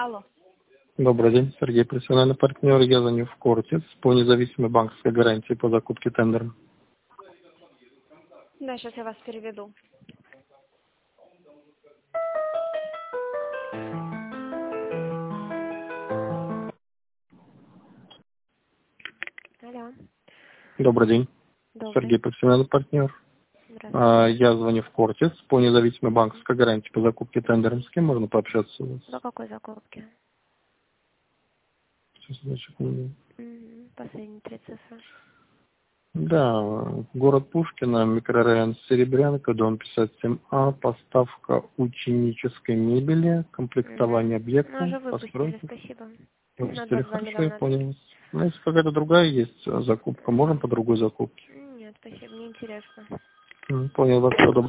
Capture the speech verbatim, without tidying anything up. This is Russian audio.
Алло. Добрый день, Сергей, профессиональный партнер. Я звоню в Кортис по независимой банковской гарантии по закупке тендера. Да, сейчас я вас переведу. Алло. Добрый день, Добрый. Сергей, профессиональный партнер. Здравствуйте. А, Я звоню в Кортис по независимой банковской гарантии по закупке тендера. С кем можно пообщаться у вас? До какой закупки? Сейчас, одну секунду. Угу. Последние три цифры. Да, город Пушкино, микрорайон Серебрянка, дом пятьдесят семь А, поставка ученической мебели, комплектование Угу. Мы объекта, уже выпустили, постройки. спасибо. На Выпустили, двадцать два хорошо, я миллиона. понял. Ну, если какая-то другая есть закупка, можем по другой закупке. Нет, спасибо, мне интересно. М, Понял вас, всего доброго.